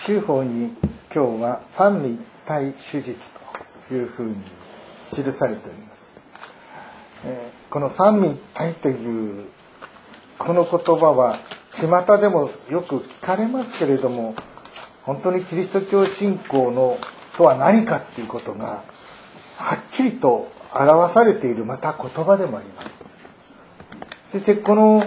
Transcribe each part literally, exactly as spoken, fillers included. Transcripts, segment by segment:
州法に今日は三位一体手術というふうに記されております。えー、この三位一体というこの言葉は巷でもよく聞かれますけれども、本当にキリスト教信仰のとは何かっていうことがはっきりと表されているまた言葉でもあります。そしてこの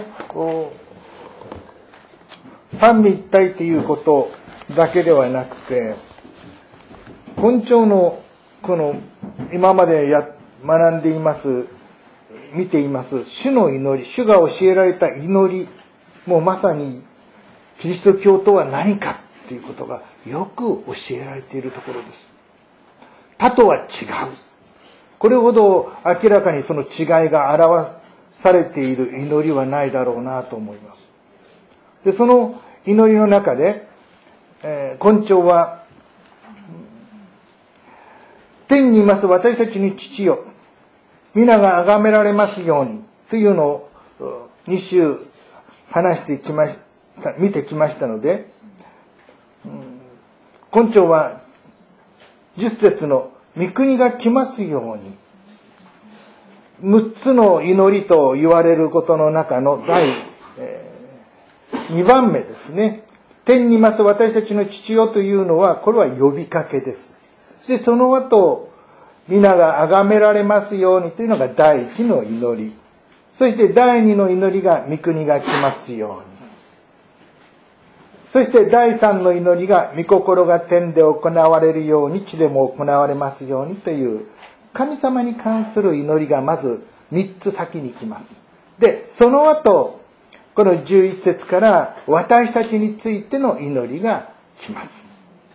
三位一体ということだけではなくて、根性のこの今までや学んでいます見ています主の祈り、主が教えられた祈りもまさにキリスト教とは何かということがよく教えられているところです。他とは違う。これほど明らかにその違いが表されている祈りはないだろうなと思います。で、その祈りの中で、えー、根性は天にいます私たちに父よ、皆が崇められますようにというのをに週話してきました見てきましたので、根性はじゅっ節の御国が来ますように、むっつの祈りと言われることの中の第、えー、にばんめですね。天にいます私たちの父よというのは、これは呼びかけです。そしてその後、皆が崇められますようにというのが第一の祈り。そして第二の祈りが御国が来ますように。そして第三の祈りが御心が天で行われるように地でも行われますようにという神様に関する祈りがまず三つ先に来ます。で、その後、このじゅういち節から私たちについての祈りが来ます。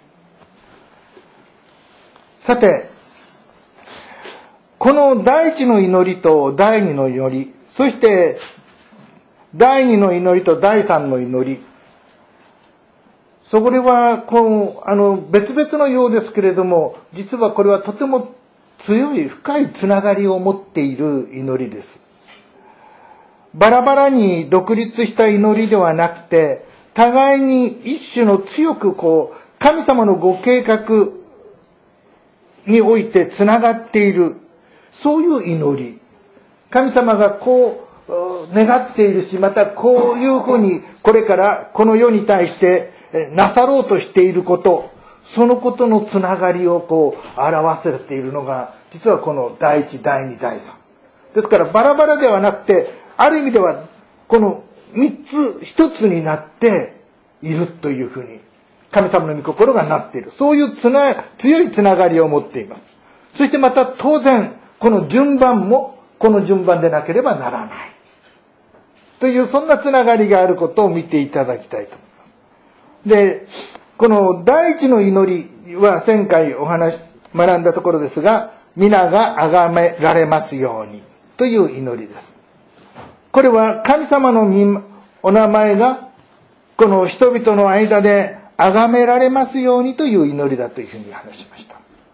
さて、この第一の祈りと第二の祈り、そして第二の祈りと第三の祈り、それはこうあの別々のようですけれども、実はこれはとても強い深いつながりを持っている祈りです。バラバラに独立した祈りではなくて、互いに一種の強くこう神様のご計画においてつながっている、そういう祈り。神様がこう願っているし、またこういうふうにこれからこの世に対してなさろうとしていること、そのことのつながりをこう表せているのが、実はこの第一、第二、第三。ですからバラバラではなくて、ある意味ではこの三つ一つになっているというふうに神様の御心がなっている。そういうつな強いつながりを持っています。そしてまた当然この順番もこの順番でなければならないという、そんなつながりがあることを見ていただきたいと思います。で、この第一の祈りは前回お話学んだところですが、皆が崇められますようにという祈りです。これは神様のお名前がこの人々の間で崇められますようにという祈りだというふうに話しました。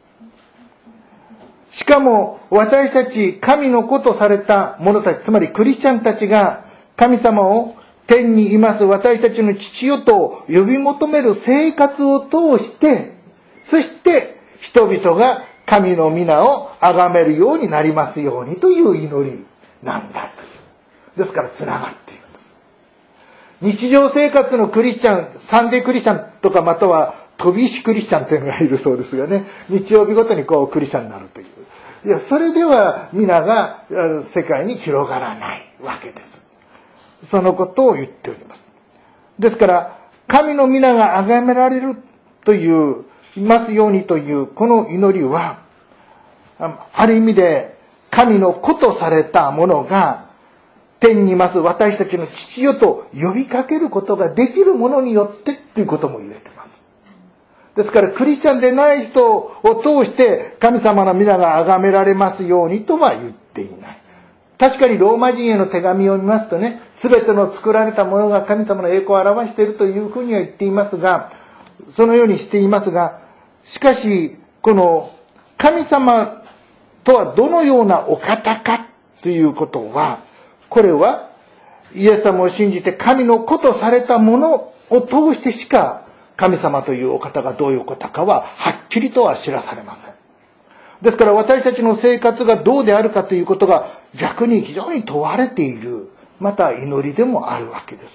しかも私たち神の子とされた者たち、つまりクリスチャンたちが神様を天にいます私たちの父よと呼び求める生活を通して、そして人々が神の皆を崇めるようになりますようにという祈りなんだという。ですからつながっているんです。日常生活のクリスチャン、サンデークリスチャンとか、または飛び石クリスチャンというのがいるそうですがね、日曜日ごとにこうクリスチャンになるという。いや、それでは皆が世界に広がらないわけです。そのことを言っております。ですから、神の皆が崇められるという、いますようにというこの祈りは、ある意味で神の子とされたものが天にいます私たちの父よと呼びかけることができるものによってということも言えています。ですからクリスチャンでない人を通して神様の皆が崇められますようにとは言っていない。確かにローマ人への手紙を見ますとね、すべての作られたものが神様の栄光を表しているというふうには言っていますが、そのようにしていますが、しかしこの神様とはどのようなお方かということは、これはイエス様を信じて神の子とされたものを通してしか神様というお方がどういうお方かははっきりとは知らされません。ですから私たちの生活がどうであるかということが逆に非常に問われている、また祈りでもあるわけです。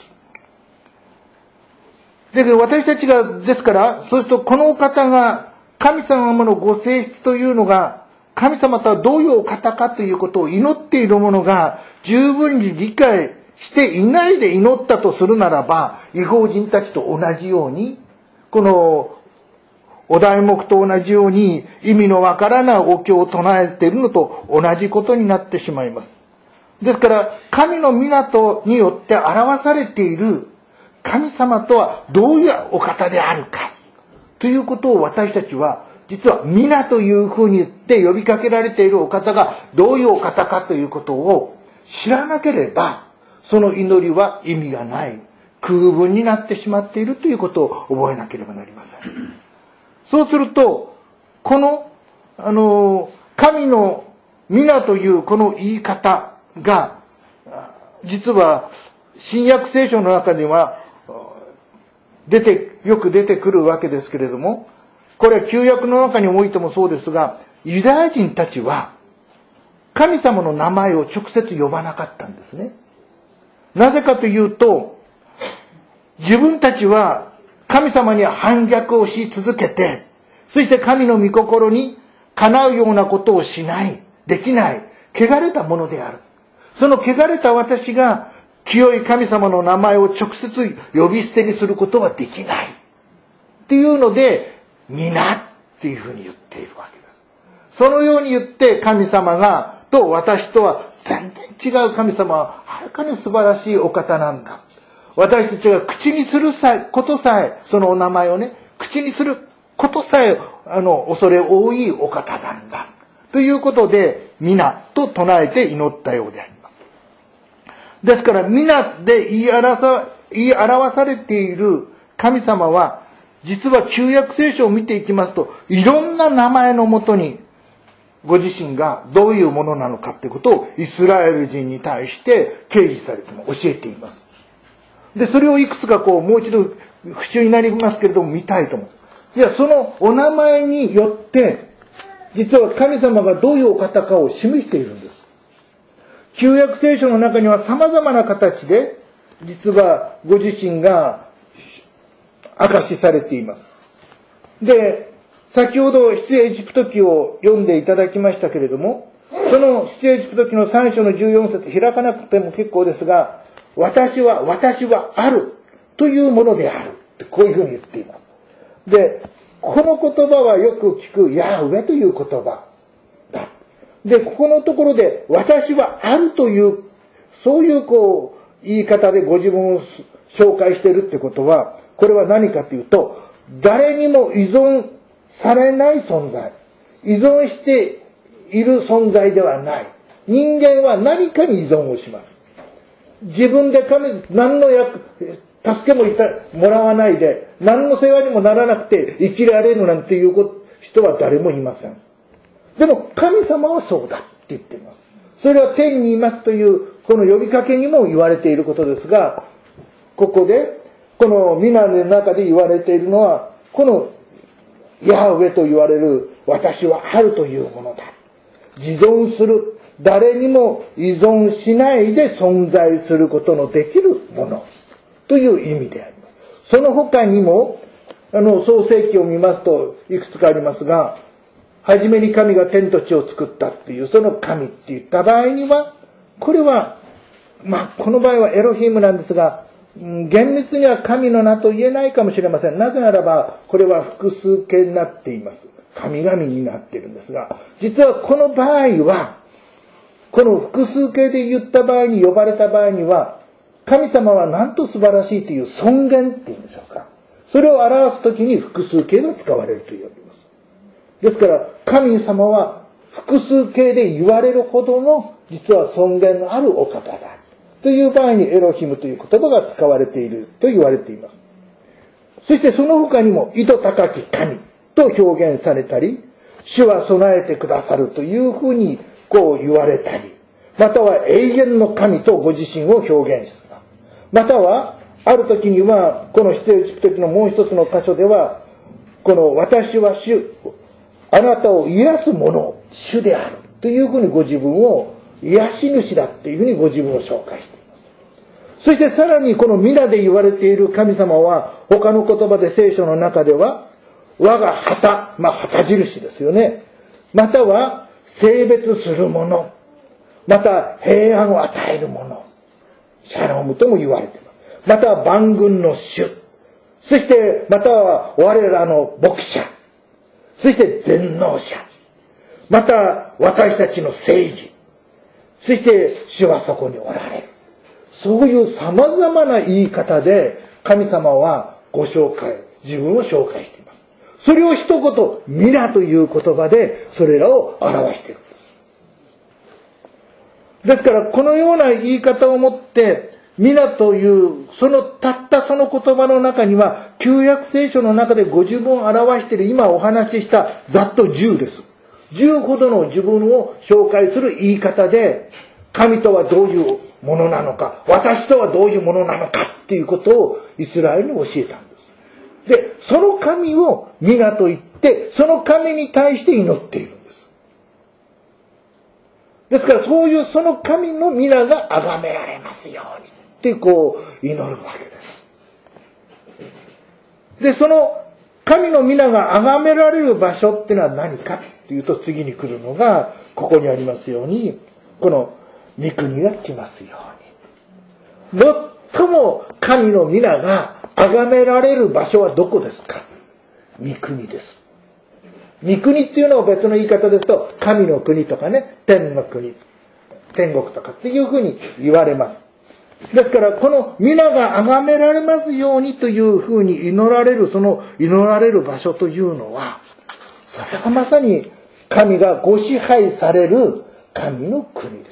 だけど私たちが、ですから、そうするとこのお方が神様のご性質というのが、神様とはどういうお方かということを祈っている者が十分に理解していないで祈ったとするならば、異邦人たちと同じように、このお題目と同じように意味のわからないお経を唱えているのと同じことになってしまいます。ですから、神の港によって表されている神様とはどういうお方であるかということを私たちは、実は皆というふうに言って呼びかけられているお方がどういうお方かということを知らなければ、その祈りは意味がない、空文になってしまっているということを覚えなければなりません。そうすると、この、あの、神の皆というこの言い方が、実は新約聖書の中には出て、よく出てくるわけですけれども、これは旧約の中においてもそうですが、ユダヤ人たちは神様の名前を直接呼ばなかったんですね。なぜかというと、自分たちは神様に反逆をし続けて、そして神の御心にかなうようなことをしない、できない、汚れたものである。その汚れた私が清い神様の名前を直接呼び捨てにすることはできない。っていうので、皆っていうふうに言っているわけです。そのように言って神様が、と私とは全然違う神様ははるかに素晴らしいお方なんだ。私たちが口にすることさえ、そのお名前をね、口にすることさえ、あの、恐れ多いお方なんだ。ということで、皆と唱えて祈ったようであります。ですから、皆で言い表さ、言い表されている神様は、実は旧約聖書を見ていきますと、いろんな名前のもとに、ご自身がどういうものなのかということをイスラエル人に対して掲示されても教えています。で、それをいくつかこう、もう一度復習になりますけれども見たいと思う。いや、そのお名前によって、実は神様がどういうお方かを示しているんです。旧約聖書の中には様々な形で、実はご自身が証しされています。で、先ほど出エジプト記を読んでいただきましたけれども、その出エジプト記のさん章のじゅうよん節開かなくても結構ですが、私は、私はあるというものである。こういうふうに言っています。で、この言葉はよく聞くヤーウェという言葉だ。で、ここのところで私はあるという、そういうこう、言い方でご自分を紹介しているってことは、これは何かというと、誰にも依存されない存在。依存している存在ではない。人間は何かに依存をします。自分で神、何の役、助けもいたもらわないで、何の世話にもならなくて生きられるなんていう人は誰もいません。でも神様はそうだって言っています。それは天にいますというこの呼びかけにも言われていることですが、ここでこの皆の中で言われているのは、このヤーウェと言われる私はあるというものだ。自存する、誰にも依存しないで存在することのできるものという意味であります。その他にも、あの、創世記を見ますといくつかありますが、はじめに神が天と地を作ったっていう、その神って言った場合には、これは、まあ、この場合はエロヒムなんですが、厳密には神の名と言えないかもしれません。なぜならば、これは複数形になっています。神々になっているんですが、実はこの場合は、この複数形で言った場合に呼ばれた場合には、神様はなんと素晴らしいという尊厳っていうんでしょうか。それを表すときに複数形が使われると言われます。ですから、神様は複数形で言われるほどの、実は尊厳のあるお方だ。という場合にエロヒムという言葉が使われていると言われています。そしてその他にも、意図高き神と表現されたり、主は備えてくださるというふうにこう言われたり、または永遠の神とご自身を表現します。またはある時には、この出エジプト記のもう一つの箇所では、この私は主、あなたを癒す者、主であるというふうにご自分を癒し主だというふうにご自分を紹介しています。そしてさらにこの皆で言われている神様は、他の言葉で聖書の中では、我が旗、まあ旗印ですよね。または性別するもの、また平安を与えるもの、シャロームとも言われています。または万軍の主、そしてまたは我らの牧者、そして全能者、また私たちの正義、そして主はそこにおられる。そういう様々な言い方で神様はご紹介、自分を紹介しています。それを一言、皆という言葉でそれらを表しているんです。ですからこのような言い方をもって皆というそのたったその言葉の中には旧約聖書の中でご自分を表している今お話ししたざっとじゅうです。じゅうほどの自分を紹介する言い方で神とはどういうものなのか、私とはどういうものなのかっていうことをイスラエルに教えたんです。で、その神を皆と言ってその神に対して祈っているんです。ですからそういうその神の皆が崇められますようにってこう祈るわけです。で、その神の皆が崇められる場所っていうのは何かっていうと次に来るのがここにありますようにこの御国が来ますように。最も神の皆が崇められる場所はどこですか？御国です。御国っていうのは別の言い方ですと神の国とかね、天の国、天国とかっていうふうに言われます。ですからこの皆が崇められますようにというふうに祈られる、その祈られる場所というのは、それはまさに神がご支配される神の国です。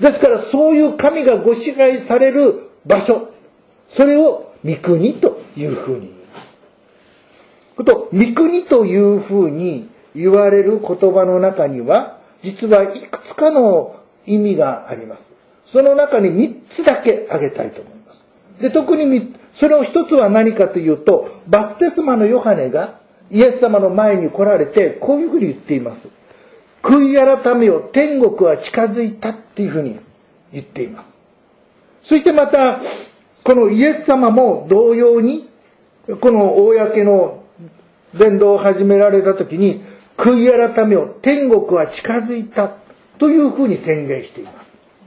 ですからそういう神がご支配される場所、それを御国というふうに言います。こと御国というふうに言われる言葉の中には実はいくつかの意味があります。その中にみっつだけ挙げたいと思います。で、特にそれを一つは何かというと、バプテスマのヨハネがイエス様の前に来られてこういうふうに言っています。悔い改めよ、天国は近づいたっていうふうに言っています。そしてまたこのイエス様も同様にこの公の伝道を始められた時に悔い改めよ、天国は近づいたというふうに宣言しています。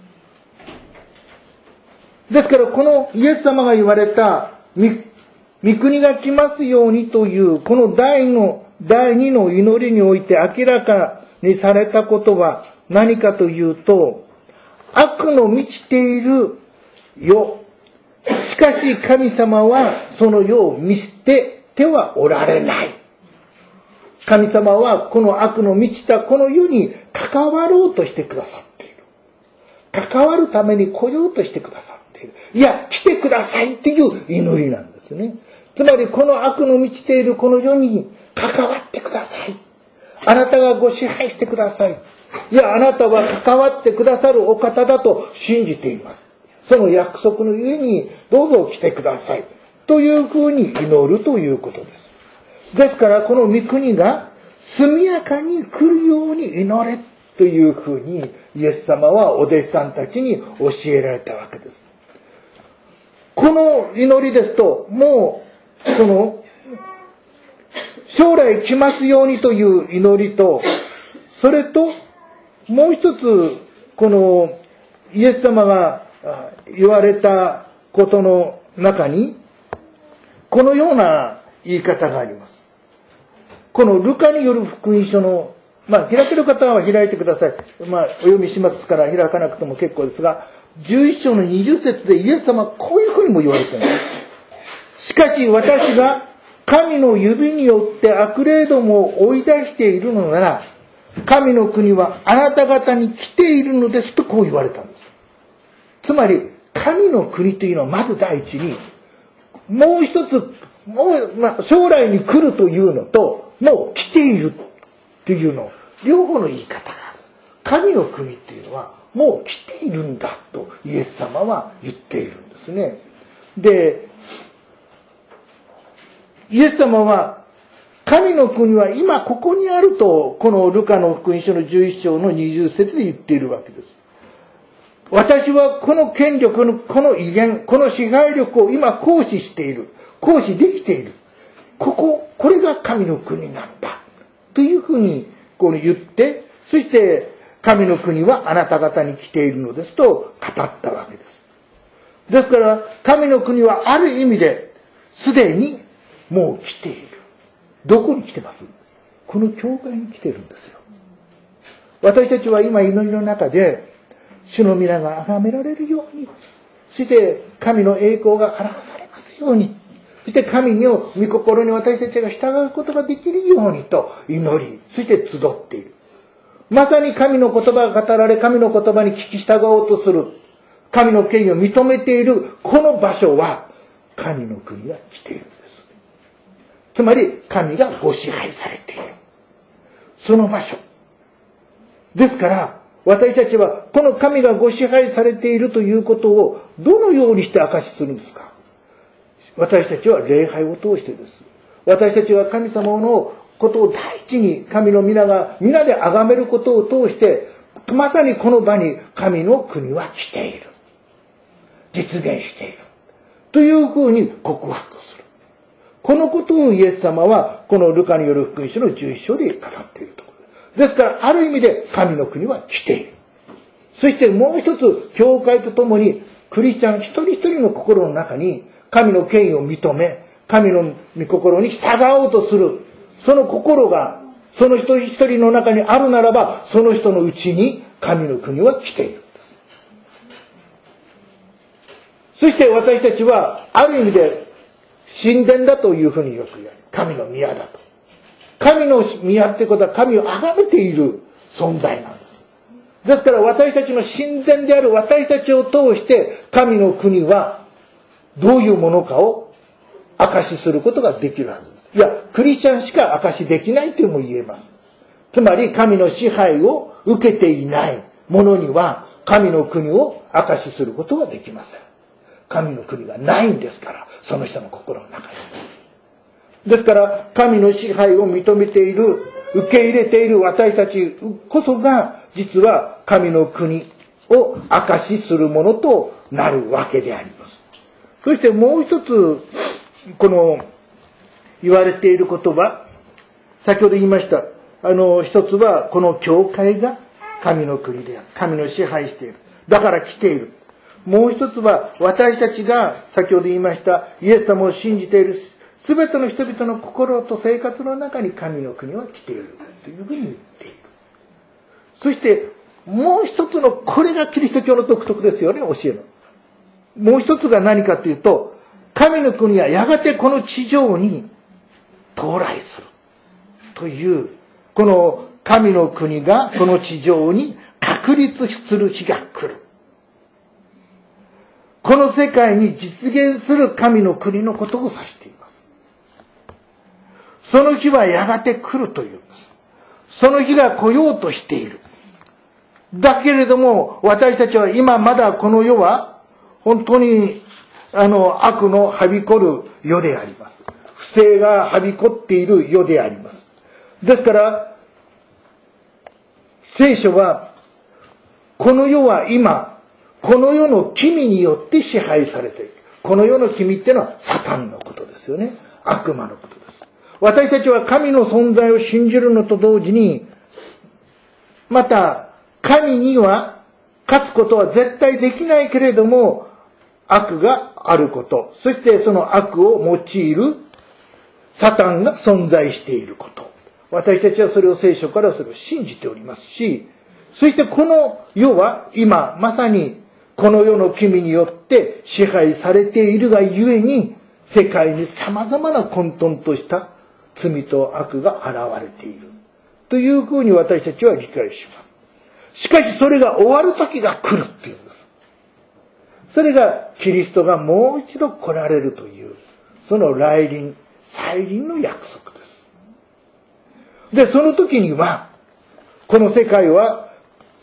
ですからこのイエス様が言われた御国が来ますようにというこの第の第二の祈りにおいて明らかにされたことは何かというと、悪の満ちている世、しかし神様はその世を見捨ててはおられない。神様はこの悪の満ちたこの世に関わろうとしてくださっている。関わるために来ようとしてくださっている。いや、来てくださいっていう祈りなんですね。つまりこの悪の満ちているこの世に関わってください。あなたがご支配してください。いや、あなたは関わってくださるお方だと信じています。その約束のゆえにどうぞ来てください。というふうに祈るということです。ですからこの御国が速やかに来るように祈れというふうにイエス様はお弟子さんたちに教えられたわけです。この祈りですと、もうその将来来ますようにという祈りと、それともう一つこのイエス様が言われたことの中にこのような言い方があります。このルカによる福音書の、まあ開ける方は開いてください。まあお読みしますから開かなくても結構ですが、じゅういっ章のにじゅっ節でイエス様はこういうふうにも言われています。しかし私が神の指によって悪霊どもを追い出しているのなら、神の国はあなた方に来ているのですとこう言われたんです。つまり神の国というのはまず第一にもう一つもう、まあ、将来に来るというのともう来ているというの両方の言い方がある。 神の国っていうのはもう来ているんだとイエス様は言っているんですね。で、イエス様は神の国は今ここにあると、このルカの福音書のじゅういっ章のにじゅう節で言っているわけです。私はこの権力の、この威厳、この支配力を今行使している。行使できている。ここ、これが神の国なんだ。というふうにこう言って、そして神の国はあなた方に来ているのですと語ったわけです。ですから神の国はある意味ですでにもう来ている。どこに来てます？この教会に来てるんですよ。私たちは今祈りの中で主の皆が崇められるように、そして神の栄光が表されますように、そして神の御心に私たちが従うことができるようにと祈り、そして集っている。まさに神の言葉が語られ、神の言葉に聞き従おうとする、神の権威を認めているこの場所は神の国が来ているんです。つまり神がご支配されているその場所ですから、私たちはこの神がご支配されているということをどのようにして証しするんですか？私たちは礼拝を通してです。私たちは神様のことを第一に、神の皆が皆で崇めることを通して、まさにこの場に神の国は来ている、実現しているというふうに告白する。このことをイエス様はこのルカによる福音書のじゅういっ章で語っているところです。ですからある意味で神の国は来ている。そしてもう一つ、教会とともにクリスチャン一人一人の心の中に神の権威を認め、神の御心に従おうとする、その心がその一人一人の中にあるならば、その人のうちに神の国は来ている。そして私たちはある意味で神殿だというふうによく言われる。神の宮だと。神の宮ってことは神を崇めている存在なんです。ですから私たちの神殿である私たちを通して神の国はどういうものかを証しすることができるはずです。いや、クリスチャンしか証しできないとも言えます。つまり神の支配を受けていない者には神の国を証しすることができません。神の国がないんですから、その人の心の中に。ですから神の支配を認めている、受け入れている私たちこそが実は神の国を証しするものとなるわけであります。そしてもう一つこの言われていることは、先ほど言いましたあの一つはこの教会が神の国である、神の支配している、だから来ている。もう一つは私たちが先ほど言いましたイエス様を信じているすべての人々の心と生活の中に神の国は来ているというふうに言っている。そしてもう一つの、これがキリスト教の独特ですよね、教えの。もう一つが何かというと、神の国はやがてこの地上に到来するという、この神の国がこの地上に確立する日が来る。この世界に実現する神の国のことを指しています。その日はやがて来るという。その日が来ようとしている。だけれども私たちは今まだこの世は本当にあの悪のはびこる世であります。不正がはびこっている世であります。ですから聖書はこの世は今この世の君によって支配されている。この世の君っていうのはサタンのことですよね。悪魔のことです。私たちは神の存在を信じるのと同時に、また神には勝つことは絶対できないけれども、悪があること、そしてその悪を用いるサタンが存在していること。私たちはそれを聖書からそれを信じておりますし、そしてこの世は今まさにこの世の君によって支配されているがゆえに、世界に様々な混沌とした罪と悪が現れているというふうに私たちは理解します。しかしそれが終わる時が来るっていうんです。それがキリストがもう一度来られるという、その来臨、再臨の約束です。で、その時にはこの世界は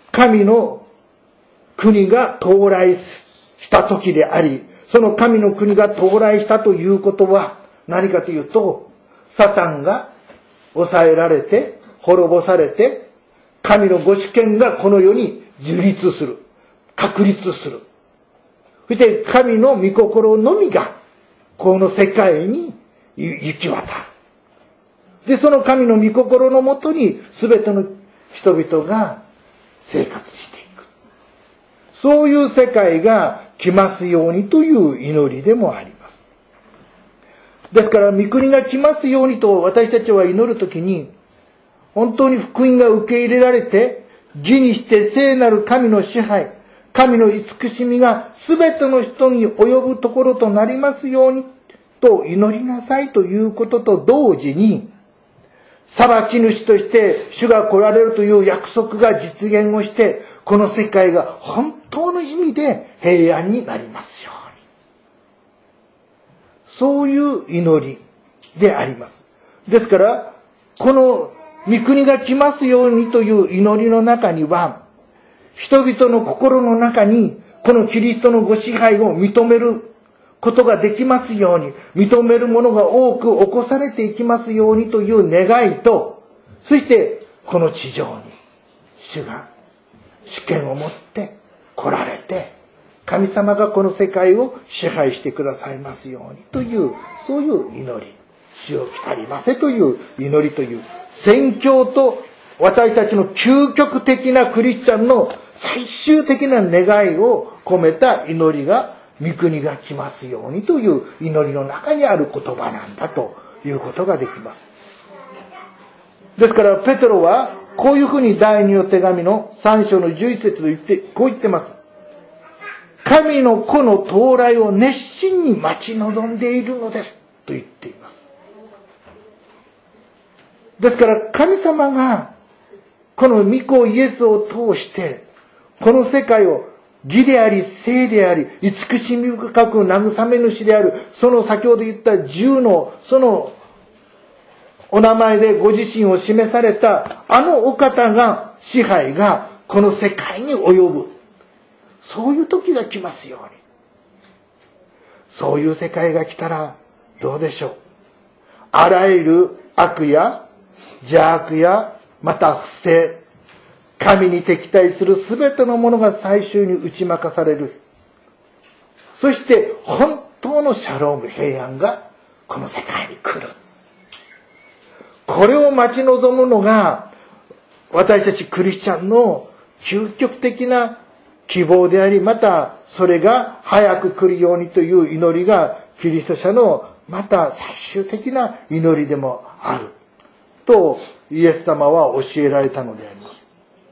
神の国が到来した時であり、その神の国が到来したということは何かというと、サタンが抑えられて、滅ぼされて、神のご主権がこの世に樹立する。確立する。そして神の御心のみが、この世界に行き渡る。で、その神の御心のもとに、すべての人々が生活していく。そういう世界が来ますようにという祈りでもあります。ですから、御国が来ますようにと私たちは祈るときに、本当に福音が受け入れられて、義にして聖なる神の支配、神の慈しみがすべての人に及ぶところとなりますようにと祈りなさいということと同時に、裁き主として主が来られるという約束が実現をして、この世界が本当の意味で平安になりますように。そういう祈りであります。ですから、この御国が来ますようにという祈りの中には、人々の心の中にこのキリストのご支配を認めることができますように、認めるものが多く起こされていきますようにという願いと、そしてこの地上に主が主権を持って来られて、神様がこの世界を支配してくださいますようにという、そういう祈り、主を来たりませという祈りという、宣教と私たちの究極的なクリスチャンの最終的な願いを込めた祈りが、御国が来ますようにという祈りの中にある言葉なんだということができます。ですからペテロはこういうふうに第二の手紙のさん章のじゅういち節と言って、こう言ってます。神の子の到来を熱心に待ち望んでいるのですと言っています。ですから神様がこの御子イエスを通してこの世界を義であり聖であり慈しみ深く慰め主である、その先ほど言った十のそのお名前でご自身を示されたあのお方が支配がこの世界に及ぶ、そういう時が来ますように。そういう世界が来たらどうでしょう。あらゆる悪や邪悪やまた不正、神に敵対するすべてのものが最終に打ち負かされる。そして本当のシャローム、平安がこの世界に来る。これを待ち望むのが私たちクリスチャンの究極的な希望であり、またそれが早く来るようにという祈りがキリスト者のまた最終的な祈りでもあるとイエス様は教えられたのであります。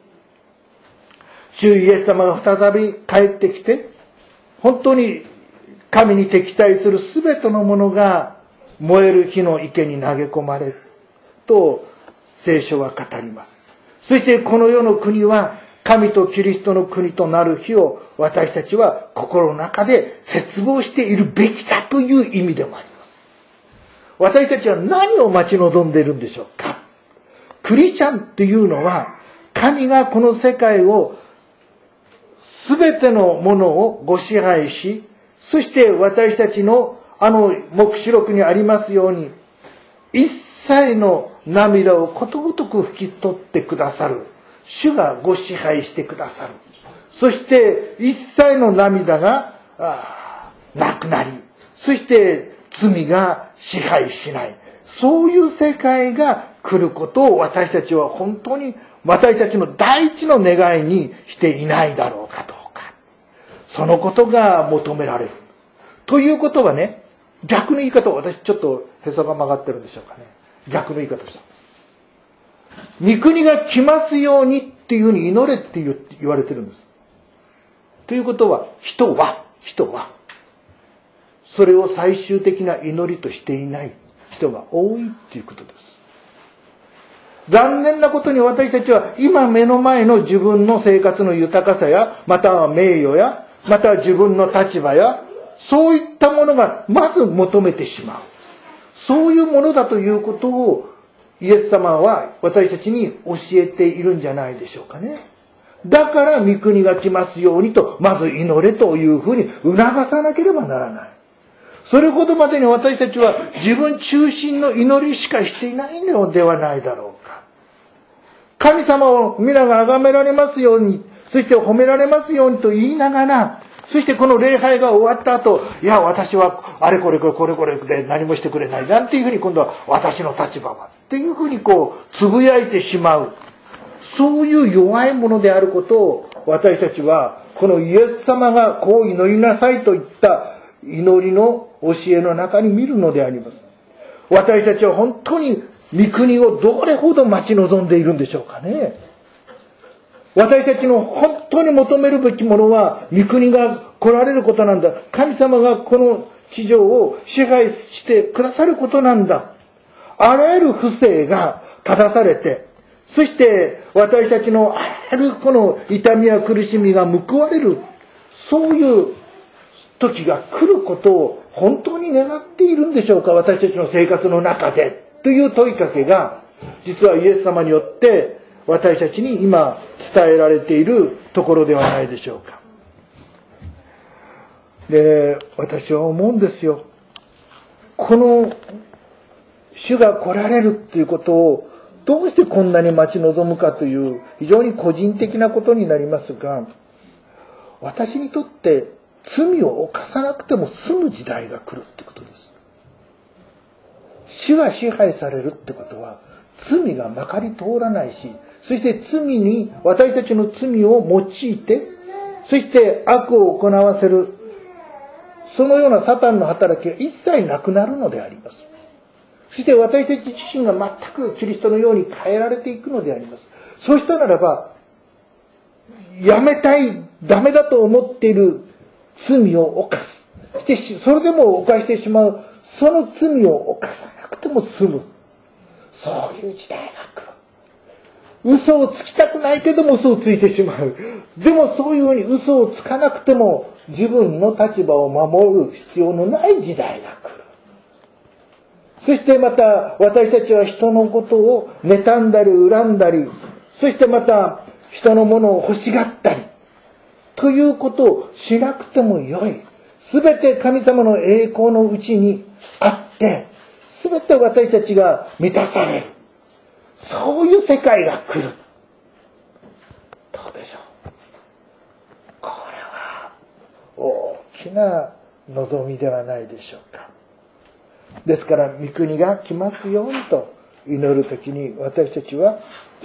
主イエス様が再び帰ってきて、本当に神に敵対するすべてのものが燃える火の池に投げ込まれると聖書は語ります。そしてこの世の国は神とキリストの国となる日を私たちは心の中で切望しているべきだという意味でもあります。私たちは何を待ち望んでいるんでしょうか。クリスチャンというのは神がこの世界をすべてのものをご支配し、そして私たちのあの黙示録にありますように、一切の涙をことごとく拭き取ってくださる。主がご支配してくださる。そして一切の涙がなくなり、そして罪が支配しない。そういう世界が来ることを私たちは本当に私たちの第一の願いにしていないだろうかどうか。そのことが求められる。ということはね、逆の言い方を、私ちょっとへそが曲がってるんでしょうかね。逆の言い方をした。御国が来ますようにっていうふうに祈れって言われてるんです。ということは、人は、人は、それを最終的な祈りとしていない人が多いっていうことです。残念なことに私たちは今目の前の自分の生活の豊かさや、または名誉や、または自分の立場や、そういったものがまず求めてしまう。そういうものだということをイエス様は私たちに教えているんじゃないでしょうかね。 だから御国が来ますようにと、まず祈れというふうに促さなければならない。それほどまでに私たちは自分中心の祈りしかしていないのではないだろうか。神様を皆が崇められますように、そして褒められますようにと言いながら、そしてこの礼拝が終わった後、いや私はあれこれこれこれこれで何もしてくれない。なんていうふうに今度は私の立場は。っていうふうにこう、つぶやいてしまう。そういう弱いものであることを私たちは、このイエス様がこう祈りなさいといった祈りの教えの中に見るのであります。私たちは本当に御国をどれほど待ち望んでいるんでしょうかね。私たちの本当に求めるべきものは御国が来られることなんだ。神様がこの地上を支配してくださることなんだ。あらゆる不正が正されて、そして私たちのあらゆるこの痛みや苦しみが報われる、そういう時が来ることを本当に願っているんでしょうか、私たちの生活の中で。という問いかけが、実はイエス様によって私たちに今伝えられているところではないでしょうか。で、私は思うんですよ。この主が来られるということをどうしてこんなに待ち望むかという非常に個人的なことになりますが、私にとって罪を犯さなくても済む時代が来るってことです。主が支配されるってことは罪がまかり通らないし、そして罪に、私たちの罪を用いて、そして悪を行わせる、そのようなサタンの働きが一切なくなるのであります。そして私たち自身が全くキリストのように変えられていくのであります。そうしたならば、やめたい、ダメだと思っている罪を犯す。そしてそれでも犯してしまう、その罪を犯さなくても済む。そういう時代が来る。嘘をつきたくないけども嘘をついてしまう。でもそういうふうに嘘をつかなくても自分の立場を守る必要のない時代が来る。そしてまた私たちは人のことを妬んだり恨んだり、そしてまた人のものを欲しがったりということをしなくてもよい。すべて神様の栄光のうちにあって、すべて私たちが満たされる。そういう世界が来る。どうでしょう。これは大きな望みではないでしょうか。ですから御国が来ますようにと祈るときに、私たちは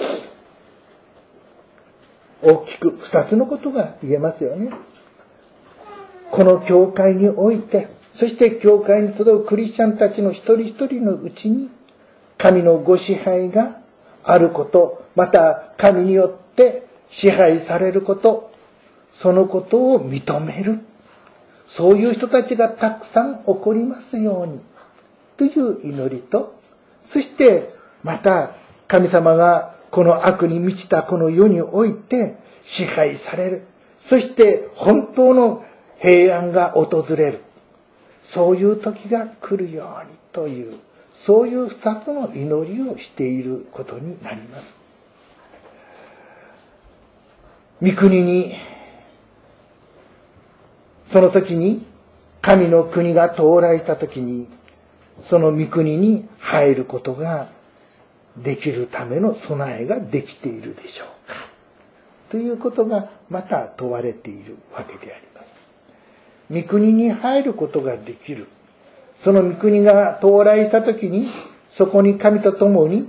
大きく二つのことが言えますよね。この教会において、そして教会に集うクリスチャンたちの一人一人のうちに神のご支配があること、また神によって支配されること、そのことを認める。そういう人たちがたくさん起こりますようにという祈りと、そしてまた神様がこの悪に満ちたこの世において支配される。そして本当の平安が訪れる。そういう時が来るようにという、そういう二つの祈りをしていることになります。御国に、その時に神の国が到来した時に、その御国に入ることができるための備えができているでしょうかということがまた問われているわけであります。御国に入ることができる。その御国が到来したときに、そこに神と共に、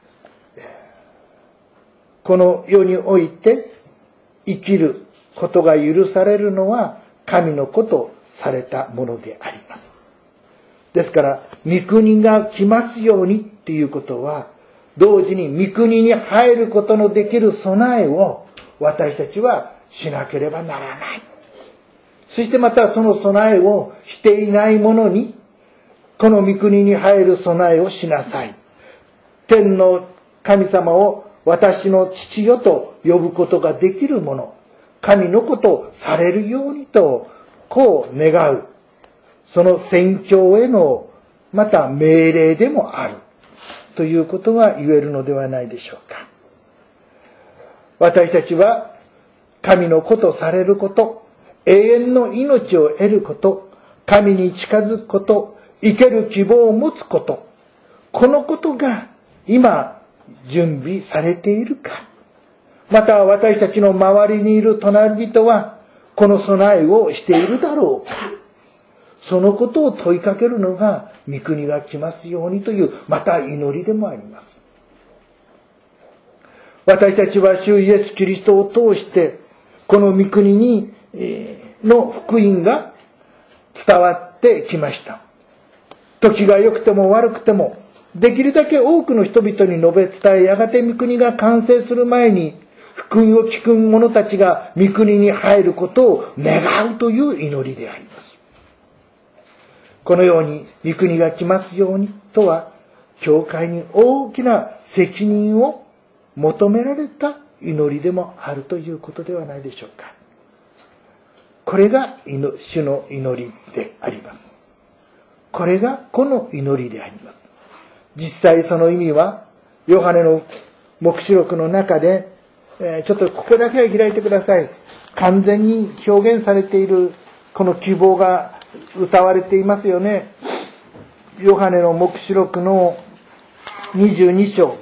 この世において生きることが許されるのは神の子とされたものであります。ですから、御国が来ますようにっていうことは、同時に御国に入ることのできる備えを私たちはしなければならない。そしてまたその備えをしていない者に、この御国に入る備えをしなさい。天の神様を私の父よと呼ぶことができる者、神の子とされるようにと、こう願う。その宣教への、また命令でもある。ということが言えるのではないでしょうか。私たちは神の子とされること、永遠の命を得ること、神に近づくこと、生ける希望を持つこと、このことが今準備されているか。また私たちの周りにいる隣人はこの備えをしているだろうか。そのことを問いかけるのが御国が来ますようにという、また祈りでもあります。私たちは主イエス・キリストを通してこの御国にの福音が伝わってきました。時が良くても悪くてもできるだけ多くの人々に述べ伝え、やがて御国が完成する前に福音を聞く者たちが御国に入ることを願うという祈りであります。このように御国が来ますようにとは、教会に大きな責任を求められた祈りでもあるということではないでしょうか。これが主の祈りであります。これがこの祈りであります。実際その意味はヨハネの黙示録の中で、えー、ちょっとここだけは開いてください。完全に表現されているこの希望が歌われていますよね。ヨハネの黙示録のにじゅうに章。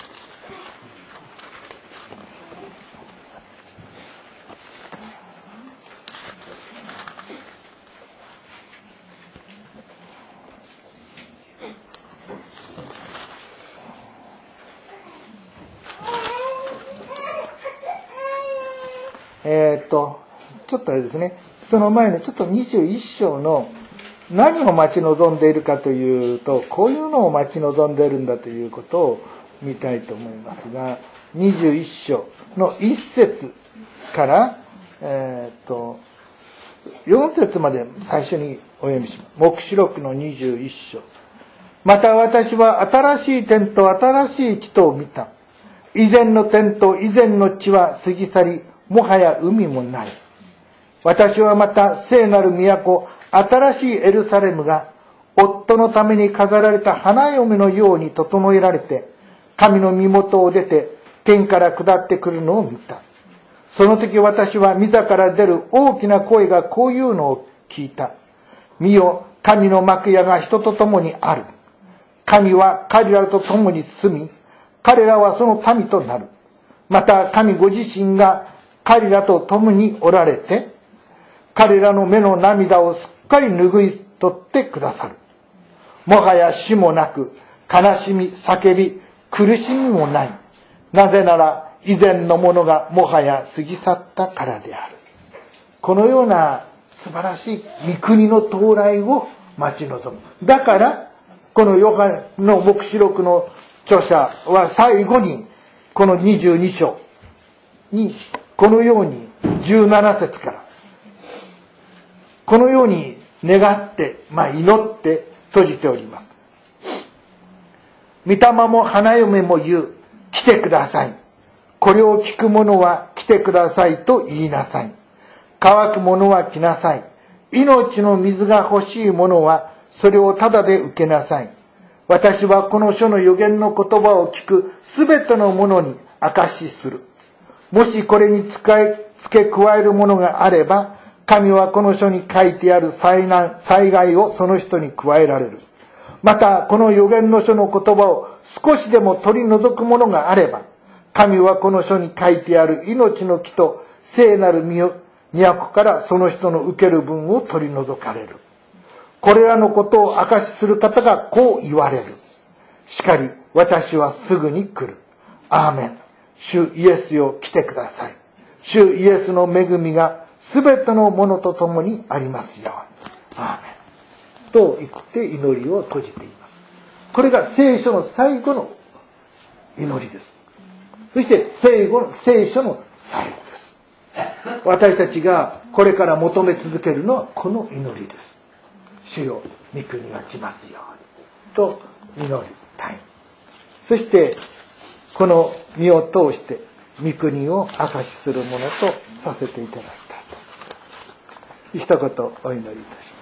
えー、っと、ちょっとあれですね、その前にちょっとにじゅういっ章の何を待ち望んでいるかというと、こういうのを待ち望んでいるんだということを見たいと思いますが、にじゅういっ章のいっ節から、えー、っと、よん節まで最初にお読みします。黙示録のにじゅういっ章。また私は新しい天と新しい地とを見た。以前の天と以前の地は過ぎ去り、もはや海もない。私はまた聖なる都、新しいエルサレムが夫のために飾られた花嫁のように整えられて、神の身元を出て天から下ってくるのを見た。その時私は御座から出る大きな声がこういうのを聞いた。見よ、神の幕屋が人と共にある。神は彼らと共に住み、彼らはその民となる。また神ご自身が彼らと共におられて、彼らの目の涙をすっかり拭い取ってくださる。もはや死もなく、悲しみ、叫び、苦しみもない。なぜなら、以前のものがもはや過ぎ去ったからである。このような素晴らしい御国の到来を待ち望む。だから、このヨハネの黙示録の著者は最後に、このにじゅうに章に、このようにじゅうなな節から、このように願って、まあ祈って閉じております。御霊も花嫁も言う。来てください。これを聞く者は来てくださいと言いなさい。乾く者は来なさい。命の水が欲しい者はそれをただで受けなさい。私はこの書の預言の言葉を聞くすべての者に証しする。もしこれに使い付け加えるものがあれば、神はこの書に書いてある災難、災害をその人に加えられる。また、この預言の書の言葉を少しでも取り除くものがあれば、神はこの書に書いてある命の木と聖なる都からその人の受ける分を取り除かれる。これらのことを証しする方がこう言われる。しかり、私はすぐに来る。アーメン。主イエスよ、来てください。主イエスの恵みがすべてのものと共にありますように。アーメン。と言って祈りを閉じています。これが聖書の最後の祈りです。そして聖後の聖書の最後です。私たちがこれから求め続けるのはこの祈りです。主よ、御国が来ますようにと祈りたい。そしてこの身を通して御国を証しするものとさせていただきたいと。一言お祈りいたします。